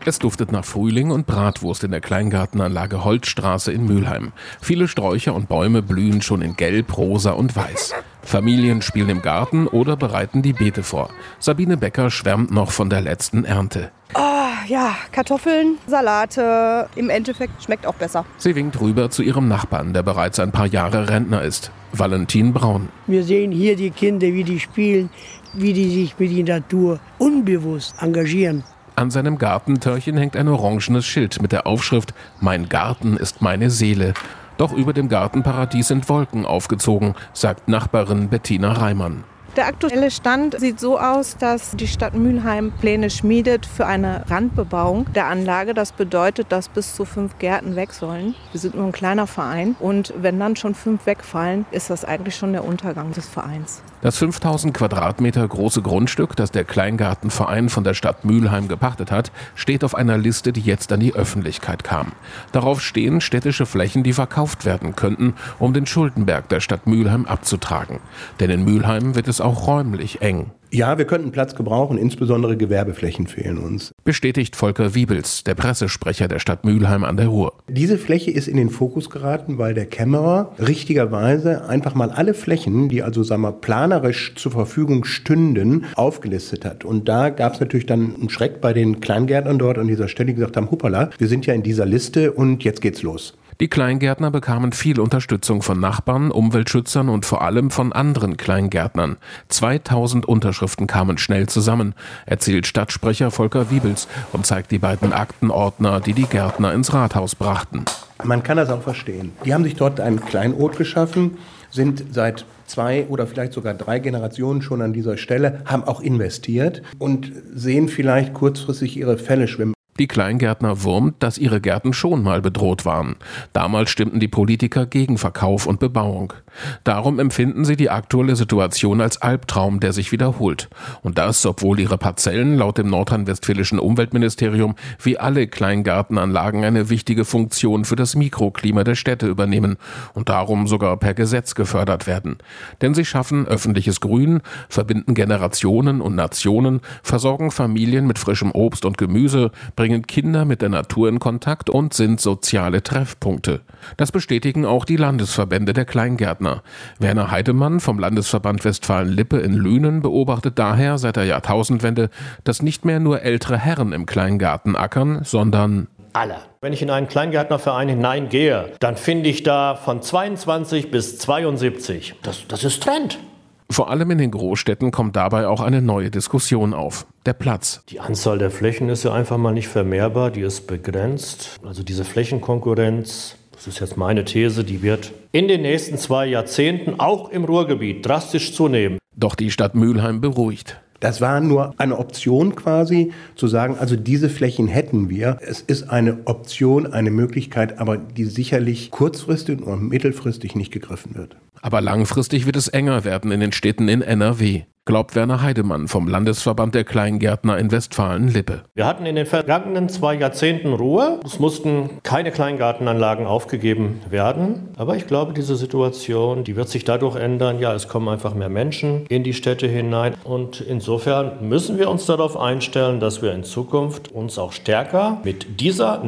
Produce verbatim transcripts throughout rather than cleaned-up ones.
Es duftet nach Frühling und Bratwurst in der Kleingartenanlage Holzstraße in Mülheim. Viele Sträucher und Bäume blühen schon in Gelb, Rosa und Weiß. Familien spielen im Garten oder bereiten die Beete vor. Sabine Becker schwärmt noch von der letzten Ernte. Oh, ja, Kartoffeln, Salate, im Endeffekt schmeckt auch besser. Sie winkt rüber zu ihrem Nachbarn, der bereits ein paar Jahre Rentner ist. Valentin Braun. Wir sehen hier die Kinder, wie die spielen, wie die sich mit der Natur unbewusst engagieren. An seinem Gartentörchen hängt ein orangenes Schild mit der Aufschrift »Mein Garten ist meine Seele«. Doch über dem Gartenparadies sind Wolken aufgezogen, sagt Nachbarin Bettina Reimann. Der aktuelle Stand sieht so aus, dass die Stadt Mülheim Pläne schmiedet für eine Randbebauung der Anlage. Das bedeutet, dass bis zu fünf Gärten weg sollen. Wir sind nur ein kleiner Verein und wenn dann schon fünf wegfallen, ist das eigentlich schon der Untergang des Vereins. Das fünftausend Quadratmeter große Grundstück, das der Kleingartenverein von der Stadt Mülheim gepachtet hat, steht auf einer Liste, die jetzt an die Öffentlichkeit kam. Darauf stehen städtische Flächen, die verkauft werden könnten, um den Schuldenberg der Stadt Mülheim abzutragen. Denn in Mülheim wird es auch räumlich eng. Ja, wir könnten Platz gebrauchen, insbesondere Gewerbeflächen fehlen uns. Bestätigt Volker Wiebels, der Pressesprecher der Stadt Mülheim an der Ruhr. Diese Fläche ist in den Fokus geraten, weil der Kämmerer richtigerweise einfach mal alle Flächen, die also sagen wir, planerisch zur Verfügung stünden, aufgelistet hat. Und da gab es natürlich dann einen Schreck bei den Kleingärtnern dort an dieser Stelle, die gesagt haben, hoppala, wir sind ja in dieser Liste und jetzt geht's los. Die Kleingärtner bekamen viel Unterstützung von Nachbarn, Umweltschützern und vor allem von anderen Kleingärtnern. zweitausend Unterschriften kamen schnell zusammen, erzählt Stadtsprecher Volker Wiebels und zeigt die beiden Aktenordner, die die Gärtner ins Rathaus brachten. Man kann das auch verstehen. Die haben sich dort ein Kleinod geschaffen, sind seit zwei oder vielleicht sogar drei Generationen schon an dieser Stelle, haben auch investiert und sehen vielleicht kurzfristig ihre Fälle schwimmen. Die Kleingärtner wurmt, dass ihre Gärten schon mal bedroht waren. Damals stimmten die Politiker gegen Verkauf und Bebauung. Darum empfinden sie die aktuelle Situation als Albtraum, der sich wiederholt. Und das, obwohl ihre Parzellen laut dem nordrhein-westfälischen Umweltministerium wie alle Kleingartenanlagen eine wichtige Funktion für das Mikroklima der Städte übernehmen und darum sogar per Gesetz gefördert werden. Denn sie schaffen öffentliches Grün, verbinden Generationen und Nationen, versorgen Familien mit frischem Obst und Gemüse, bringen Kinder mit der Natur in Kontakt und sind soziale Treffpunkte. Das bestätigen auch die Landesverbände der Kleingärtner. Werner Heidemann vom Landesverband Westfalen-Lippe in Lünen beobachtet daher seit der Jahrtausendwende, dass nicht mehr nur ältere Herren im Kleingarten ackern, sondern alle. Wenn ich in einen Kleingärtnerverein hineingehe, dann finde ich da von zweiundzwanzig bis zweiundsiebzig. Das, das ist Trend. Vor allem in den Großstädten kommt dabei auch eine neue Diskussion auf. Der Platz. Die Anzahl der Flächen ist ja einfach mal nicht vermehrbar, die ist begrenzt. Also diese Flächenkonkurrenz, das ist jetzt meine These, die wird in den nächsten zwei Jahrzehnten auch im Ruhrgebiet drastisch zunehmen. Doch die Stadt Mülheim beruhigt. Das war nur eine Option quasi, zu sagen, also diese Flächen hätten wir. Es ist eine Option, eine Möglichkeit, aber die sicherlich kurzfristig und mittelfristig nicht gegriffen wird. Aber langfristig wird es enger werden in den Städten in N R W, glaubt Werner Heidemann vom Landesverband der Kleingärtner in Westfalen-Lippe. Wir hatten in den vergangenen zwei Jahrzehnten Ruhe. Es mussten keine Kleingartenanlagen aufgegeben werden. Aber ich glaube, diese Situation, die wird sich dadurch ändern. Ja, es kommen einfach mehr Menschen in die Städte hinein. Und insofern müssen wir uns darauf einstellen, dass wir in Zukunft uns auch stärker mit dieser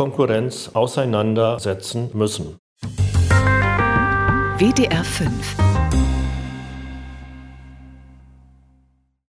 Nutzungskonkurrenz auseinandersetzen müssen. W D R fünf